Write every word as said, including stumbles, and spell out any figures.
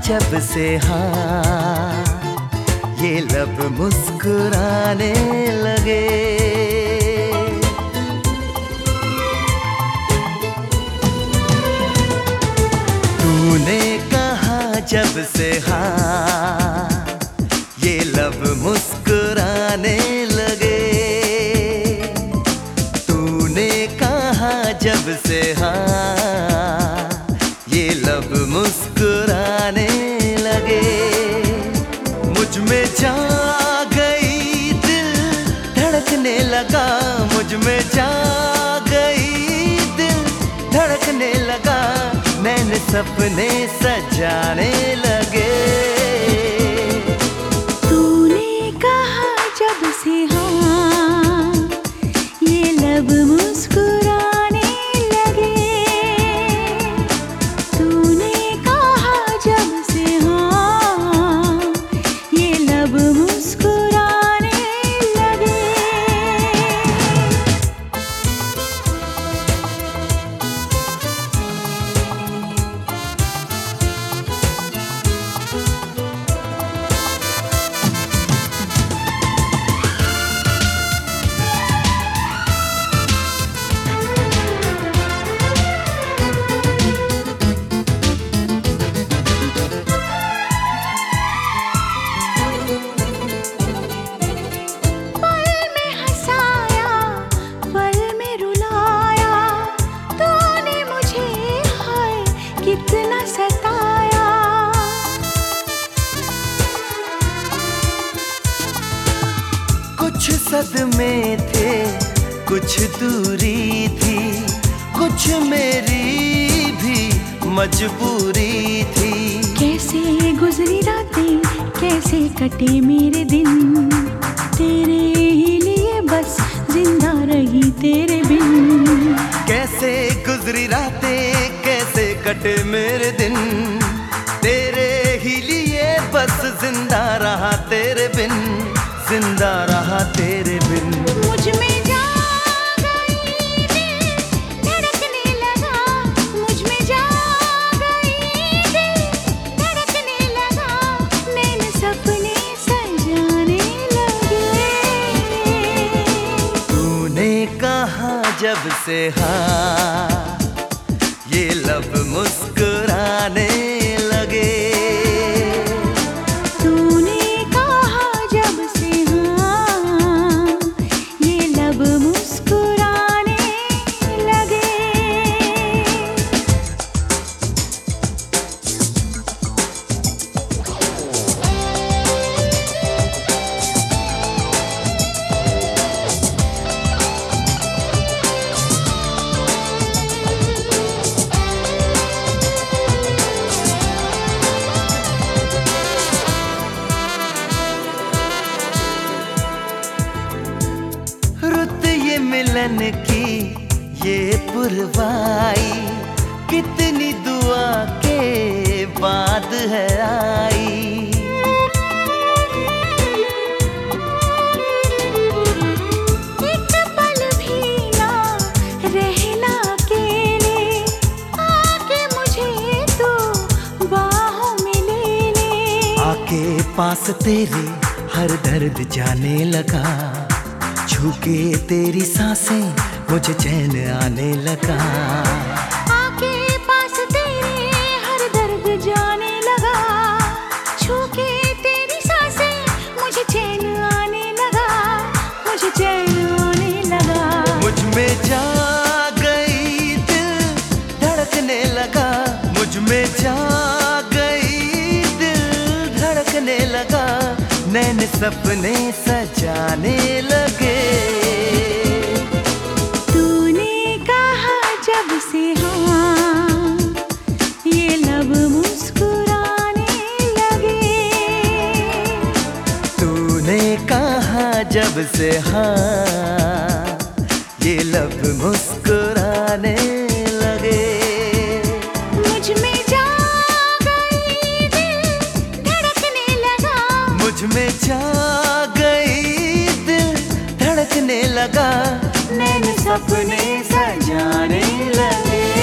जब से हाँ ये लब मुस्कुराने लगे। तूने कहा जब से हाँ ये लब मुस्कुराने लगे। तूने कहा जब से हाँ ये लब मुस्कुराने लगे। मुझ में जा गई दिल धड़कने लगा। मुझ में जा गई दिल धड़कने लगा। नैन सपने सजाने लगे। तूने कहा जब से हाँ ये लब मुस्कुराने लगे। तूने कहा जब से हाँ ये लब मुस्कुराने लगे। कितना सताया कुछ सदमे थे कुछ दूरी थी। कुछ मेरी भी मजबूरी थी। कैसे गुजरी रातें कैसे कटे मेरे दिन। तेरे ही लिए बस जिंदा रही तेरे बिन। कैसे गुजरी रातें कैसे कटे मेरे दिन। तेरे ही लिए बस जिंदा रहा तेरे बिन। जिंदा रहा तेरे बिन। मुझ में जा गई दिल धड़कने लगा। मुझ में जा गई दिल धड़कने लगा। नैन सपने सजाने लगे। तूने कहा जब से हाँ ये लब मुस्कुराने लगे। तूने कहा जब से हाँ ये लब मुस्कुराने लगे। मिलन की ये पुरवाई कितनी दुआ के बाद है आई। एक पल भी ना रहना अकेले। आके मुझे तो बाहों में ले ले। आके पास तेरे हर दर्द जाने लगा। छू के तेरी सांसें मुझे चैन आने लगा। आके पास तेरे हर दर्द जाने लगा। छू के तेरी सांसें मुझे चैन आने लगा। मुझे चैन आने लगा। मुझ में जा गई दिल धड़कने लगा। मुझ में जा गई दिल धड़कने लगा। नैन सपने सजाने लगे। तूने कहा जब से हाँ ये लब मुस्कुराने लगे। तूने कहा जब से हाँ ये लब मुस्कुराने लगे। मुझ में जा गई दिल धड़कने लगा। मुझ में जा गई दिल धड़कने लगा। नैन सपने सजाने लगे।